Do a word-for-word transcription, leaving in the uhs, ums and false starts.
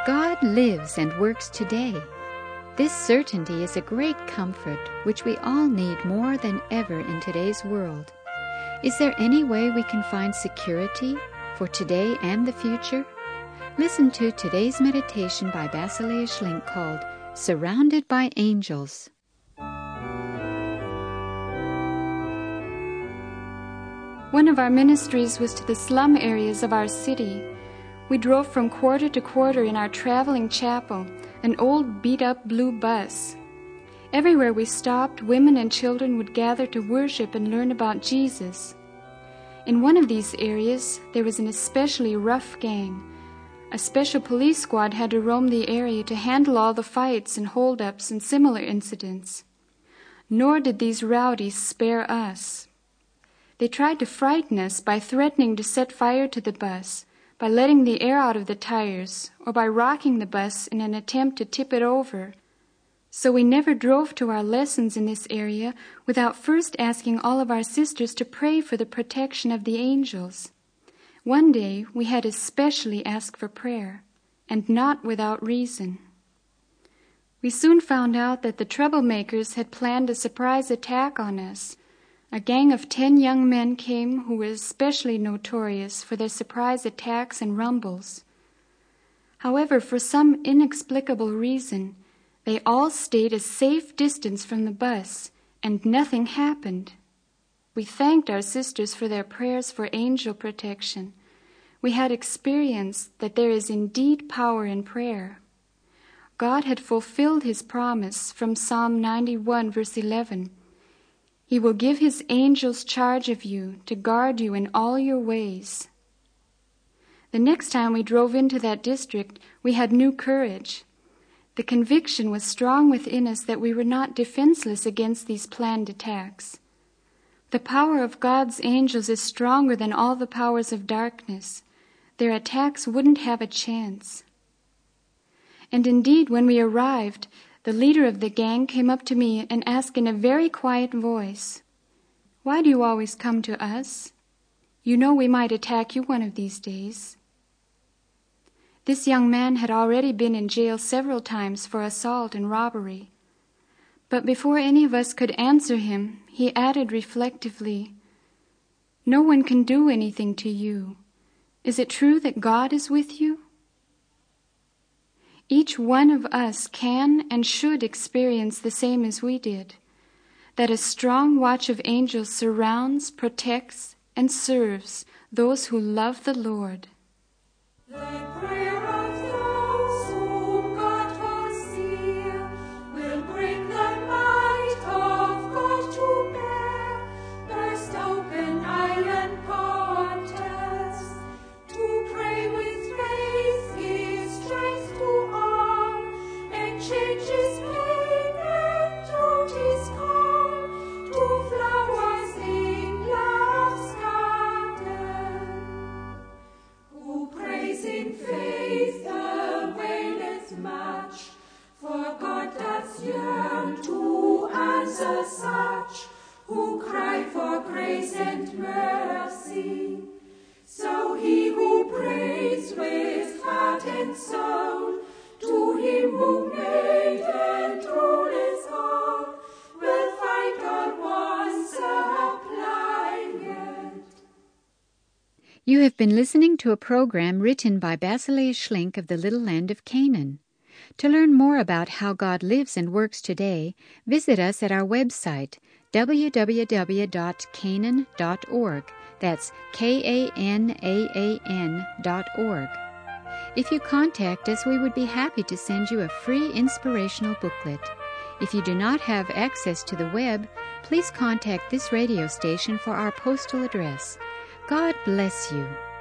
God lives and works today. This certainty is a great comfort which we all need more than ever in today's world. Is there any way we can find security for today and the future? Listen to today's meditation by Basilea Schlink called Surrounded by Angels. One of our ministries was to the slum areas of our city. We drove from quarter to quarter in our traveling chapel, an old beat-up blue bus. Everywhere we stopped, women and children would gather to worship and learn about Jesus. In one of these areas, there was an especially rough gang. A special police squad had to roam the area to handle all the fights and hold-ups and similar incidents. Nor did these rowdies spare us. They tried to frighten us by threatening to set fire to the bus, by letting the air out of the tires, or by rocking the bus in an attempt to tip it over. So we never drove to our lessons in this area without first asking all of our sisters to pray for the protection of the angels. One day we had especially asked for prayer, and not without reason. We soon found out that the troublemakers had planned a surprise attack on us. A gang of ten young men came who were especially notorious for their surprise attacks and rumbles. However, for some inexplicable reason, they all stayed a safe distance from the bus, and nothing happened. We thanked our sisters for their prayers for angel protection. We had experienced that there is indeed power in prayer. God had fulfilled his promise from Psalm ninety-one, verse eleven. He will give his angels charge of you to guard you in all your ways. The next time we drove into that district, we had new courage. The conviction was strong within us that we were not defenseless against these planned attacks. The power of God's angels is stronger than all the powers of darkness. Their attacks wouldn't have a chance. And indeed, when we arrived, the leader of the gang came up to me and asked in a very quiet voice, "Why do you always come to us? You know we might attack you one of these days." This young man had already been in jail several times for assault and robbery. But before any of us could answer him, he added reflectively, "No one can do anything to you. Is it true that God is with you?" Each one of us can and should experience the same as we did, that a strong watch of angels surrounds, protects, and serves those who love the Lord. The prayer of those whom God foresees will bring the might of God to bear, burst open iron portals, to pray with faith, give strength to all, and changes pain and duties call, to flowers in love's garden. Who prays in faith availeth much, for God doth yearn to answer such, who cry for grace and mercy. So he who prays with heart and soul, to him who made and ruleth all, will find God once supplied. You have been listening to a program written by Basilea Schlink of the Little Land of Canaan. To learn more about how God lives and works today, visit us at our website, w w w dot canaan dot org. That's K A N A A N dot org. If you contact us, we would be happy to send you a free inspirational booklet. If you do not have access to the web, please contact this radio station for our postal address. God bless you.